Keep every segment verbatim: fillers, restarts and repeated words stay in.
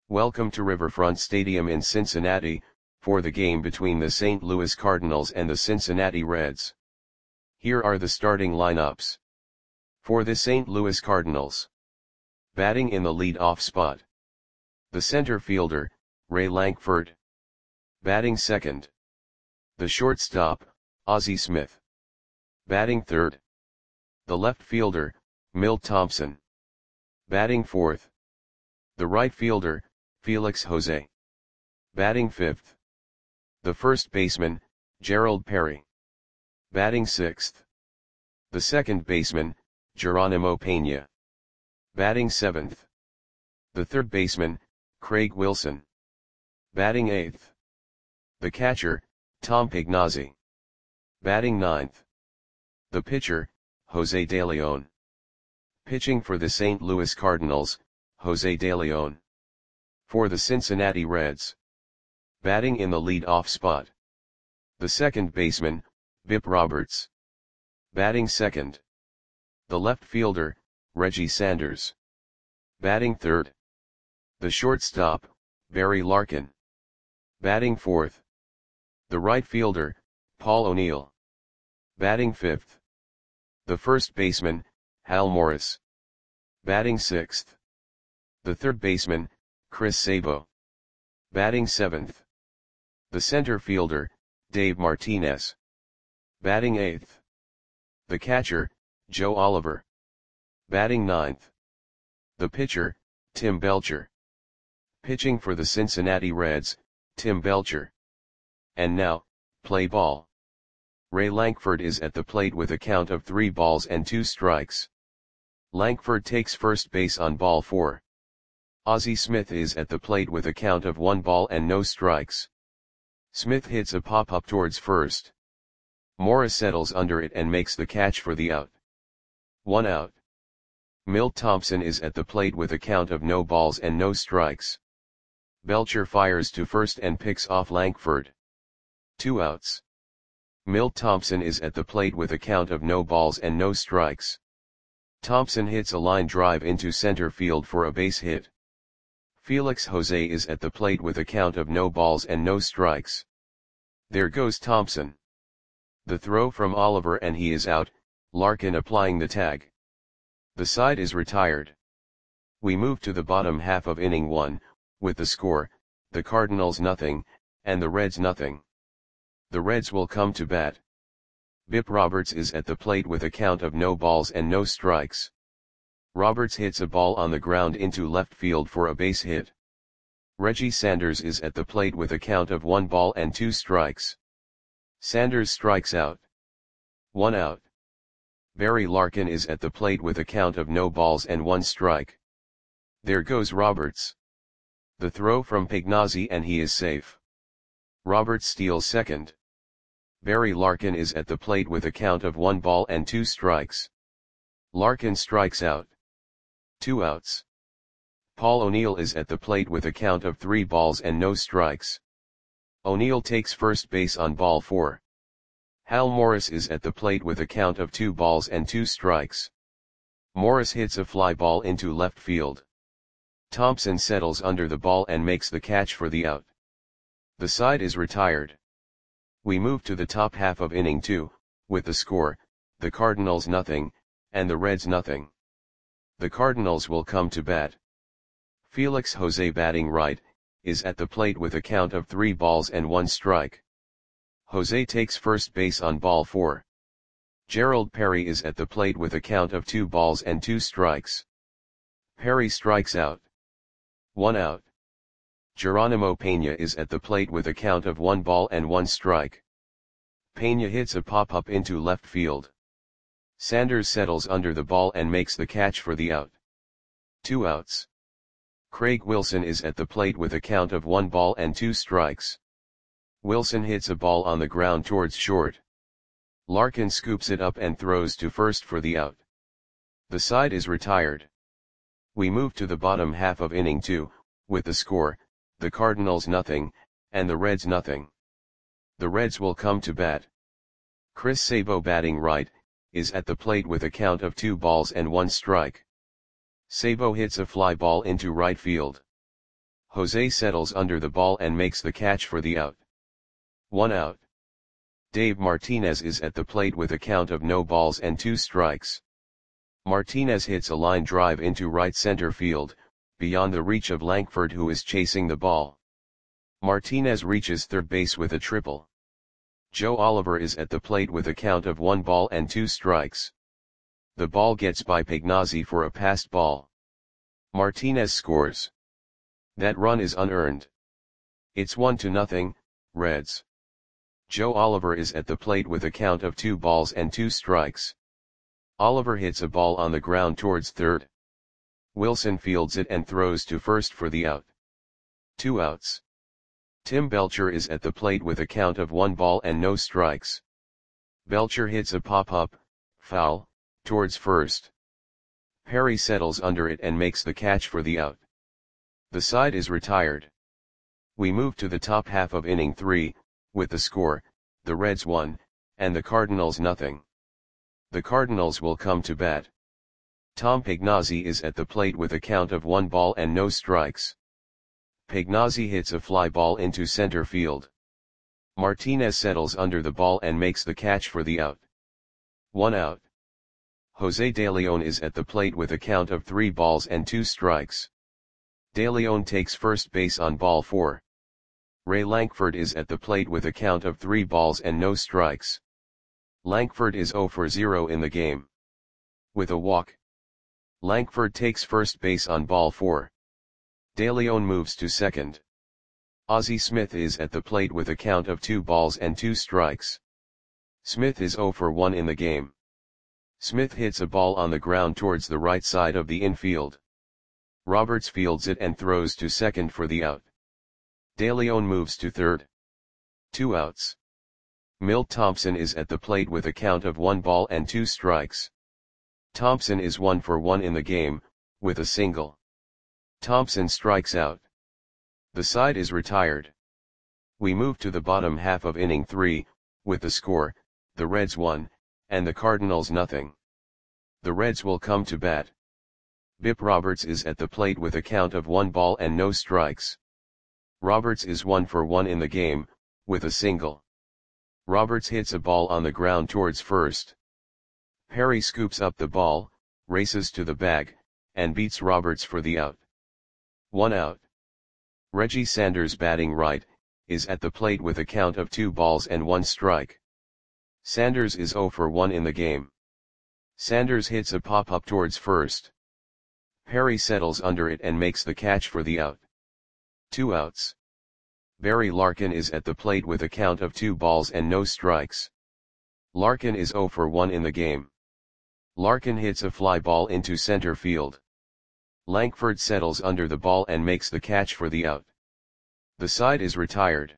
Welcome to Riverfront Stadium in Cincinnati, for the game between the Saint Louis Cardinals and the Cincinnati Reds. Here are the starting lineups. For the Saint Louis Cardinals. Batting in the lead-off spot. The center fielder, Ray Lankford. Batting second. The shortstop, Ozzie Smith. Batting third. The left fielder, Milt Thompson. Batting fourth. The right fielder, Felix Jose. Batting fifth. The first baseman, Gerald Perry. Batting sixth. The second baseman, Geronimo Pena. Batting seventh. The third baseman, Craig Wilson. Batting eighth. The catcher, Tom Pignazzi. Batting ninth. The pitcher, Jose De Leon. Pitching for the Saint Louis Cardinals, Jose De Leon. For the Cincinnati Reds. Batting in the lead-off spot. The second baseman, Bip Roberts. Batting second. The left fielder, Reggie Sanders. Batting third. The shortstop, Barry Larkin. Batting fourth. The right fielder, Paul O'Neill. Batting fifth. The first baseman, Hal Morris. Batting sixth. The third baseman, Chris Sabo. Batting seventh. The center fielder, Dave Martinez. Batting eighth. The catcher, Joe Oliver. Batting ninth. The pitcher, Tim Belcher. Pitching for the Cincinnati Reds, Tim Belcher. And now, play ball. Ray Lankford is at the plate with a count of three balls and two strikes. Lankford takes first base on ball four. Ozzie Smith is at the plate with a count of one ball and no strikes. Smith hits a pop-up towards first. Morris settles under it and makes the catch for the out. One out. Milt Thompson is at the plate with a count of no balls and no strikes. Belcher fires to first and picks off Lankford. Two outs. Milt Thompson is at the plate with a count of no balls and no strikes. Thompson hits a line drive into center field for a base hit. Felix Jose is at the plate with a count of no balls and no strikes. There goes Thompson. The throw from Oliver and he is out, Larkin applying the tag. The side is retired. We move to the bottom half of inning one, with the score, the Cardinals nothing, and the Reds nothing. The Reds will come to bat. Bip Roberts is at the plate with a count of no balls and no strikes. Roberts hits a ball on the ground into left field for a base hit. Reggie Sanders is at the plate with a count of one ball and two strikes. Sanders strikes out. One out. Barry Larkin is at the plate with a count of no balls and one strike. There goes Roberts. The throw from Pignazzi and he is safe. Roberts steals second. Barry Larkin is at the plate with a count of one ball and two strikes. Larkin strikes out. Two outs. Paul O'Neill is at the plate with a count of three balls and no strikes. O'Neill takes first base on ball four. Hal Morris is at the plate with a count of two balls and two strikes. Morris hits a fly ball into left field. Thompson settles under the ball and makes the catch for the out. The side is retired. We move to the top half of inning two, with the score, the Cardinals nothing, and the Reds nothing. The Cardinals will come to bat. Felix Jose batting right, is at the plate with a count of three balls and one strike. Jose takes first base on ball four. Gerald Perry is at the plate with a count of two balls and two strikes. Perry strikes out. One out. Geronimo Pena is at the plate with a count of one ball and one strike. Pena hits a pop-up into left field. Sanders settles under the ball and makes the catch for the out. Two outs. Craig Wilson is at the plate with a count of one ball and two strikes. Wilson hits a ball on the ground towards short. Larkin scoops it up and throws to first for the out. The side is retired. We move to the bottom half of inning two, with the score, the Cardinals nothing, and the Reds nothing. The Reds will come to bat. Chris Sabo batting right, is at the plate with a count of two balls and one strike. Sabo hits a fly ball into right field. Jose settles under the ball and makes the catch for the out. One out. Dave Martinez is at the plate with a count of no balls and two strikes. Martinez hits a line drive into right center field, beyond the reach of Lankford, who is chasing the ball. Martinez reaches third base with a triple. Joe Oliver is at the plate with a count of one ball and two strikes. The ball gets by Pagnozzi for a passed ball. Martinez scores. That run is unearned. It's one to nothing, Reds. Joe Oliver is at the plate with a count of two balls and two strikes. Oliver hits a ball on the ground towards third. Wilson fields it and throws to first for the out. Two outs. Tim Belcher is at the plate with a count of one ball and no strikes. Belcher hits a pop-up, foul, towards first. Perry settles under it and makes the catch for the out. The side is retired. We move to the top half of inning three, with the score, the Reds one, and the Cardinals nothing. The Cardinals will come to bat. Tom Pagnozzi is at the plate with a count of one ball and no strikes. Pagnozzi hits a fly ball into center field. Martinez settles under the ball and makes the catch for the out. One out. Jose De Leon is at the plate with a count of three balls and two strikes. De Leon takes first base on ball four. Ray Lankford is at the plate with a count of three balls and no strikes. Lankford is zero for zero in the game. With a walk. Lankford takes first base on ball four. De Leon moves to second. Ozzie Smith is at the plate with a count of two balls and two strikes. Smith is zero for one in the game. Smith hits a ball on the ground towards the right side of the infield. Roberts fields it and throws to second for the out. De Leon moves to third. Two outs. Milt Thompson is at the plate with a count of one ball and two strikes. Thompson is one for one in the game, with a single. Thompson strikes out. The side is retired. We move to the bottom half of inning three, with the score, the Reds one, and the Cardinals nothing. The Reds will come to bat. Bip Roberts is at the plate with a count of one ball and no strikes. Roberts is one for one in the game, with a single. Roberts hits a ball on the ground towards first. Perry scoops up the ball, races to the bag, and beats Roberts for the out. One out. Reggie Sanders, batting right, is at the plate with a count of two balls and one strike. Sanders is zero for one in the game. Sanders hits a pop-up towards first. Perry settles under it and makes the catch for the out. Two outs. Barry Larkin is at the plate with a count of two balls and no strikes. Larkin is zero for one in the game. Larkin hits a fly ball into center field. Lankford settles under the ball and makes the catch for the out. The side is retired.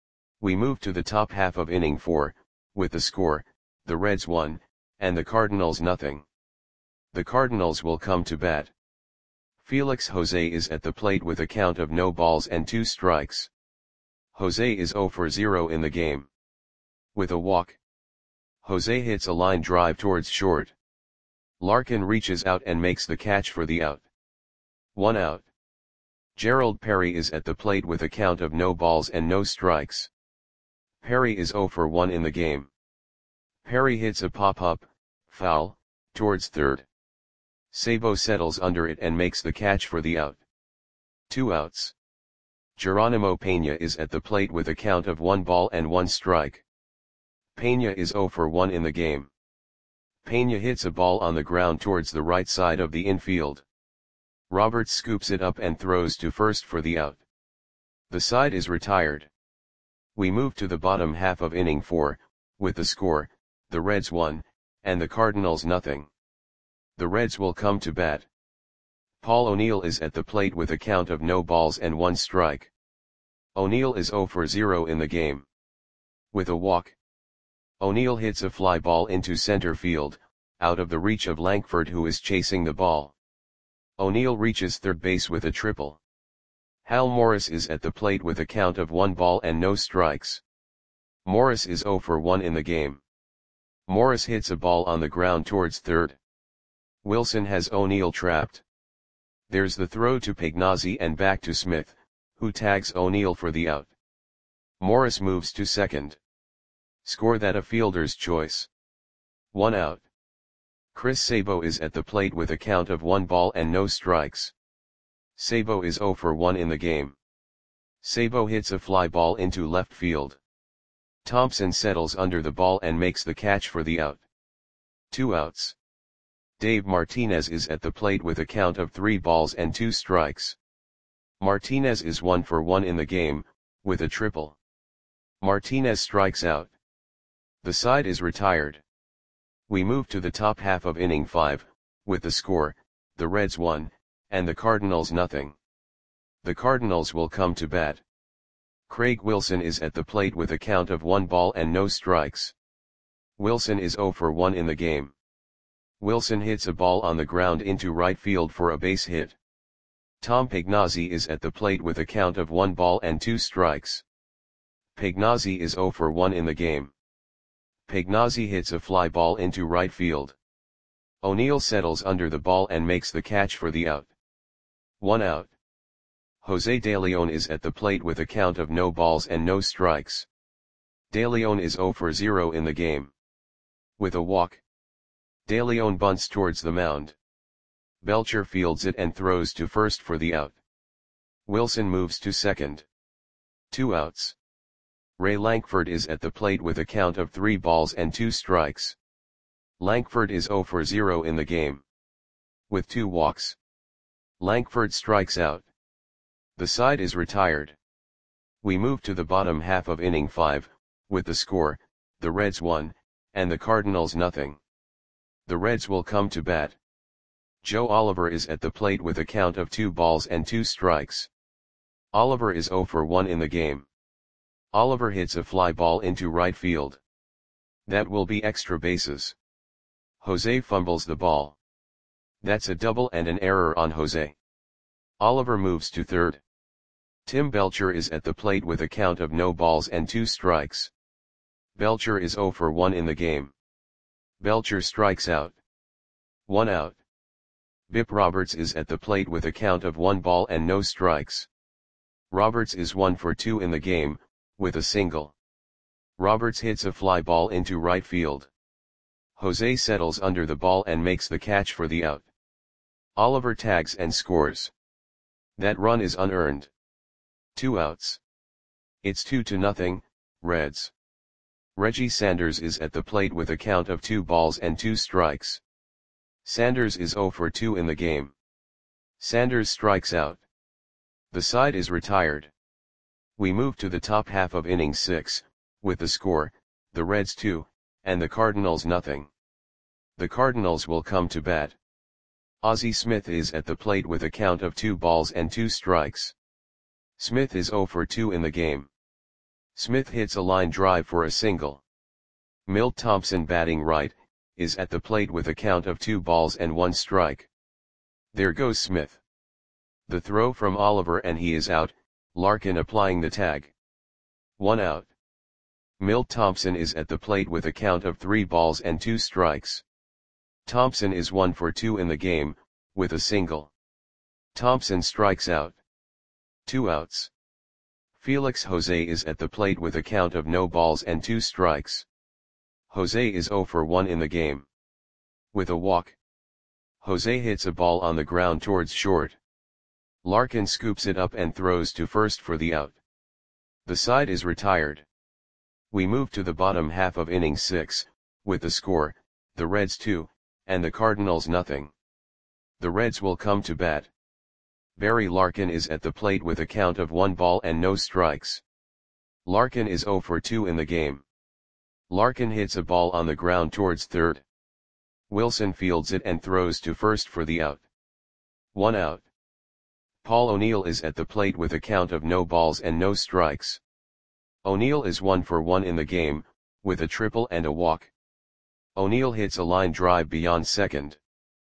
We move to the top half of inning four, with the score, the Reds one, and the Cardinals nothing. The Cardinals will come to bat. Felix Jose is at the plate with a count of no balls and two strikes. Jose is zero for zero in the game. With a walk. Jose hits a line drive towards short. Larkin reaches out and makes the catch for the out. One out. Gerald Perry is at the plate with a count of no balls and no strikes. Perry is zero for one in the game. Perry hits a pop-up, foul, towards third. Sabo settles under it and makes the catch for the out. Two outs. Geronimo Pena is at the plate with a count of one ball and one strike. Pena is zero for one in the game. Pena hits a ball on the ground towards the right side of the infield. Roberts scoops it up and throws to first for the out. The side is retired. We move to the bottom half of inning four, with the score, the Reds one, and the Cardinals nothing. The Reds will come to bat. Paul O'Neill is at the plate with a count of no balls and one strike. O'Neill is zero for zero in the game. With a walk. O'Neill hits a fly ball into center field, out of the reach of Lankford, who is chasing the ball. O'Neill reaches third base with a triple. Hal Morris is at the plate with a count of one ball and no strikes. Morris is zero for one in the game. Morris hits a ball on the ground towards third. Wilson has O'Neill trapped. There's the throw to Pagnozzi and back to Smith, who tags O'Neill for the out. Morris moves to second. Score that a fielder's choice. One out. Chris Sabo is at the plate with a count of one ball and no strikes. Sabo is zero for one in the game. Sabo hits a fly ball into left field. Thompson settles under the ball and makes the catch for the out. Two outs. Dave Martinez is at the plate with a count of three balls and two strikes. Martinez is one for one in the game, with a triple. Martinez strikes out. The side is retired. We move to the top half of inning five, with the score, the Reds one, and the Cardinals nothing. The Cardinals will come to bat. Craig Wilson is at the plate with a count of one ball and no strikes. Wilson is zero for one in the game. Wilson hits a ball on the ground into right field for a base hit. Tom Pagnozzi is at the plate with a count of one ball and two strikes. Pagnozzi is zero for one in the game. Pagnozzi hits a fly ball into right field. O'Neill settles under the ball and makes the catch for the out. One out. Jose De Leon is at the plate with a count of no balls and no strikes. De Leon is zero for zero in the game. With a walk, De Leon bunts towards the mound. Belcher fields it and throws to first for the out. Wilson moves to second. Two outs. Ray Lankford is at the plate with a count of three balls and two strikes. Lankford is zero for zero in the game. With two walks, Lankford strikes out. The side is retired. We move to the bottom half of inning five, with the score, the Reds one, and the Cardinals nothing. The Reds will come to bat. Joe Oliver is at the plate with a count of two balls and two strikes. Oliver is zero for one in the game. Oliver hits a fly ball into right field. That will be extra bases. Jose fumbles the ball. That's a double and an error on Jose. Oliver moves to third. Tim Belcher is at the plate with a count of no balls and two strikes. Belcher is zero for one in the game. Belcher strikes out. One out. Bip Roberts is at the plate with a count of one ball and no strikes. Roberts is one for two in the game, with a single. Roberts hits a fly ball into right field. Jose settles under the ball and makes the catch for the out. Oliver tags and scores. That run is unearned. Two outs. It's two to nothing, Reds. Reggie Sanders is at the plate with a count of two balls and two strikes. Sanders is zero for two in the game. Sanders strikes out. The side is retired. We move to the top half of inning six, with the score, the Reds two, and the Cardinals nothing. The Cardinals will come to bat. Ozzie Smith is at the plate with a count of two balls and two strikes. Smith is zero for two in the game. Smith hits a line drive for a single. Milt Thompson, batting right, is at the plate with a count of two balls and one strike. There goes Smith. The throw from Oliver and he is out, Larkin applying the tag. One out. Milt Thompson is at the plate with a count of three balls and two strikes. Thompson is one for two in the game, with a single. Thompson strikes out. Two outs. Felix Jose is at the plate with a count of no balls and two strikes. Jose is zero for one in the game. With a walk, Jose hits a ball on the ground towards short. Larkin scoops it up and throws to first for the out. The side is retired. We move to the bottom half of inning six, with the score, the Reds two, and the Cardinals nothing. The Reds will come to bat. Barry Larkin is at the plate with a count of one ball and no strikes. Larkin is zero for two in the game. Larkin hits a ball on the ground towards third. Wilson fields it and throws to first for the out. One out. Paul O'Neill is at the plate with a count of no balls and no strikes. O'Neill is one for one in the game, with a triple and a walk. O'Neill hits a line drive beyond second.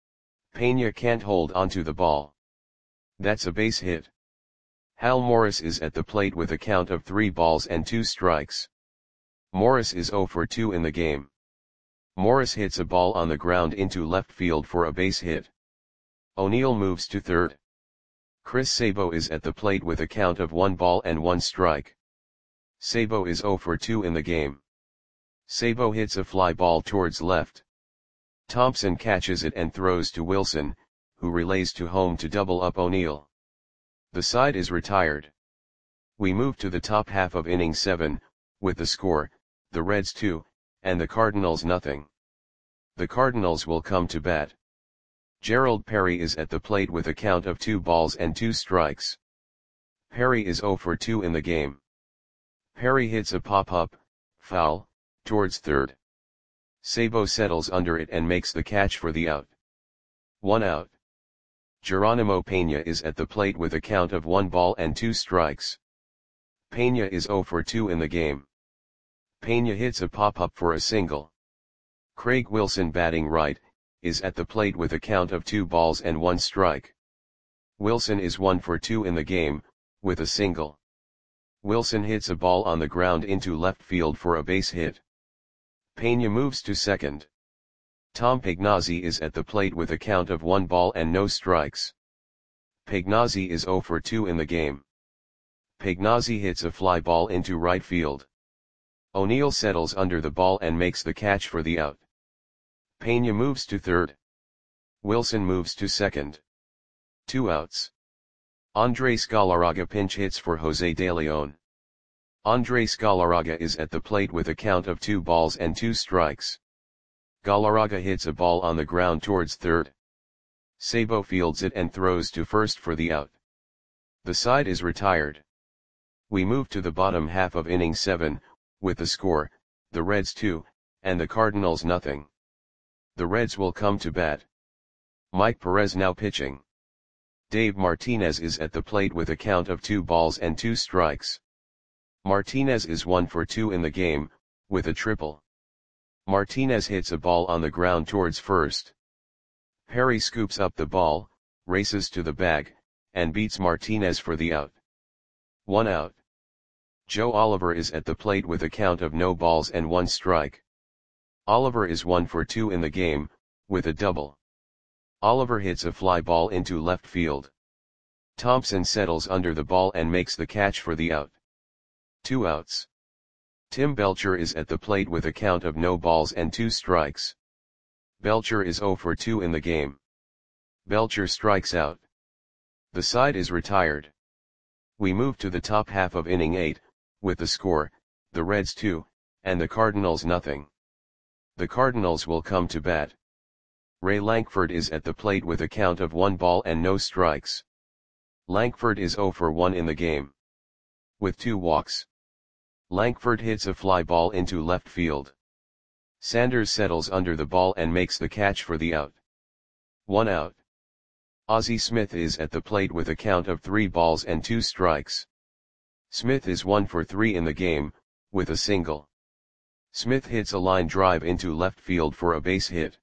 Pena can't hold onto the ball. That's a base hit. Hal Morris is at the plate with a count of three balls and two strikes. Morris is zero for two in the game. Morris hits a ball on the ground into left field for a base hit. O'Neill moves to third. Chris Sabo is at the plate with a count of one ball and one strike. Sabo is zero for two in the game. Sabo hits a fly ball towards left. Thompson catches it and throws to Wilson, who relays to home to double up O'Neill. The side is retired. We move to the top half of inning seven, with the score, the Reds two, and the Cardinals nothing. The Cardinals will come to bat. Gerald Perry is at the plate with a count of two balls and two strikes. Perry is zero for two in the game. Perry hits a pop-up, foul, towards third. Sabo settles under it and makes the catch for the out. One out. Geronimo Peña is at the plate with a count of one ball and two strikes. Peña is zero for two in the game. Peña hits a pop-up for a single. Craig Wilson, batting right, is at the plate with a count of two balls and one strike. Wilson is one for two in the game, with a single. Wilson hits a ball on the ground into left field for a base hit. Peña moves to second. Tom Pagnozzi is at the plate with a count of one ball and no strikes. Pagnozzi is zero for two in the game. Pagnozzi hits a fly ball into right field. O'Neill settles under the ball and makes the catch for the out. Peña moves to third. Wilson moves to second. Two outs. Andres Galarraga pinch hits for Jose De Leon. Andres Galarraga is at the plate with a count of two balls and two strikes. Galarraga hits a ball on the ground towards third. Sabo fields it and throws to first for the out. The side is retired. We move to the bottom half of inning seven, with the score, the Reds two, and the Cardinals nothing. The Reds will come to bat. Mike Perez now pitching. Dave Martinez is at the plate with a count of two balls and two strikes. Martinez is one for two in the game, with a triple. Martinez hits a ball on the ground towards first. Perry scoops up the ball, races to the bag, and beats Martinez for the out. One out. Joe Oliver is at the plate with a count of no balls and one strike. Oliver is one for two in the game, with a double. Oliver hits a fly ball into left field. Thompson settles under the ball and makes the catch for the out. Two outs. Tim Belcher is at the plate with a count of no balls and two strikes. Belcher is zero for two in the game. Belcher strikes out. The side is retired. We move to the top half of inning eight, with the score, the Reds two, and the Cardinals nothing. The Cardinals will come to bat. Ray Lankford is at the plate with a count of one ball and no strikes. Lankford is zero for one in the game. With two walks. Lankford hits a fly ball into left field. Sanders settles under the ball and makes the catch for the out. One out. Ozzie Smith is at the plate with a count of three balls and two strikes. Smith is one for three in the game, with a single. Smith hits a line drive into left field for a base hit.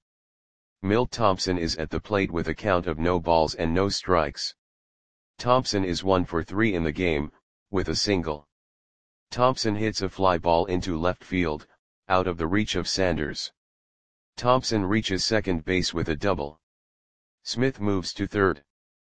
Milt Thompson is at the plate with a count of no balls and no strikes. Thompson is one for three in the game, with a single. Thompson hits a fly ball into left field, out of the reach of Sanders. Thompson reaches second base with a double. Smith moves to third.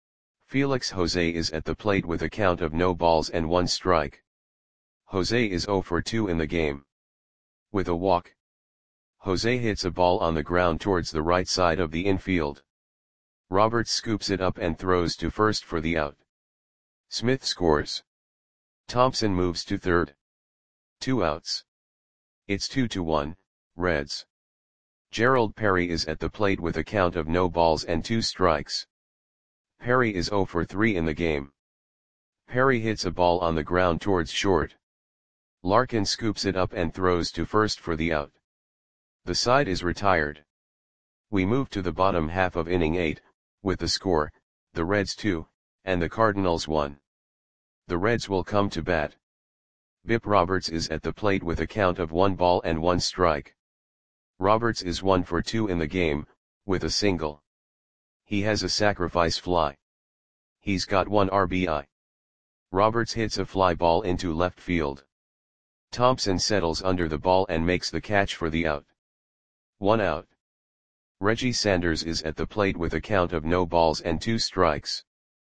Felix Jose is at the plate with a count of no balls and one strike. Jose is zero for two in the game. With a walk. Jose hits a ball on the ground towards the right side of the infield. Roberts scoops it up and throws to first for the out. Smith scores. Thompson moves to third. Two outs. It's two to one, Reds. Gerald Perry is at the plate with a count of no balls and two strikes. Perry is zero for three in the game. Perry hits a ball on the ground towards short. Larkin scoops it up and throws to first for the out. The side is retired. We move to the bottom half of inning eight, with the score, the Reds two, and the Cardinals one. The Reds will come to bat. Bip Roberts is at the plate with a count of one ball and one strike. Roberts is one for two in the game, with a single. He has a sacrifice fly. He's got one R B I. Roberts hits a fly ball into left field. Thompson settles under the ball and makes the catch for the out. One out. Reggie Sanders is at the plate with a count of no balls and two strikes.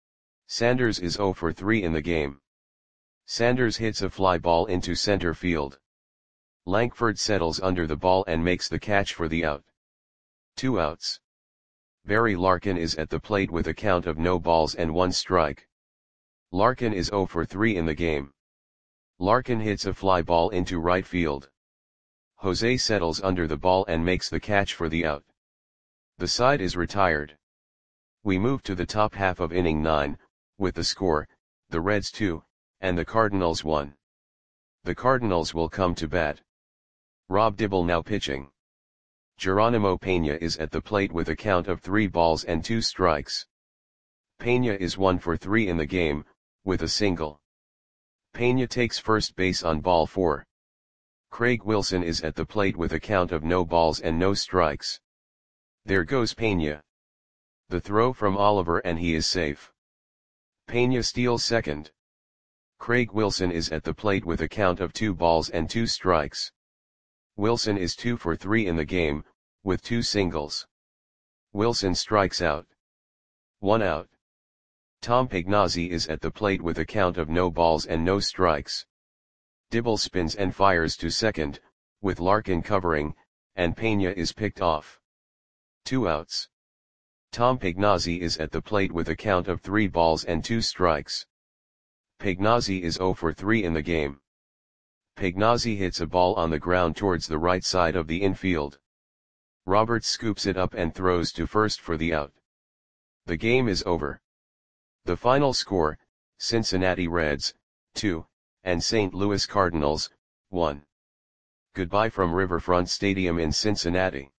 Sanders is zero for three in the game. Sanders hits a fly ball into center field. Langford settles under the ball and makes the catch for the out. Two outs. Barry Larkin is at the plate with a count of no balls and one strike. Larkin is zero for three in the game. Larkin hits a fly ball into right field. Jose settles under the ball and makes the catch for the out. The side is retired. We move to the top half of inning nine, with the score, the Reds two, and the Cardinals one. The Cardinals will come to bat. Rob Dibble now pitching. Geronimo Pena is at the plate with a count of three balls and two strikes. Pena is one for three in the game, with a single. Pena takes first base on ball four. Craig Wilson is at the plate with a count of no balls and no strikes. There goes Pena. The throw from Oliver and he is safe. Pena steals second. Craig Wilson is at the plate with a count of two balls and two strikes. Wilson is two for three in the game, with two singles. Wilson strikes out. One out. Tom Pagnozzi is at the plate with a count of no balls and no strikes. Dibble spins and fires to second, with Larkin covering, and Pena is picked off. Two outs. Tom Pagnozzi is at the plate with a count of three balls and two strikes. Pagnozzi is zero for three in the game. Pagnozzi hits a ball on the ground towards the right side of the infield. Roberts scoops it up and throws to first for the out. The game is over. The final score, Cincinnati Reds, two, and Saint Louis Cardinals, one. Goodbye from Riverfront Stadium in Cincinnati.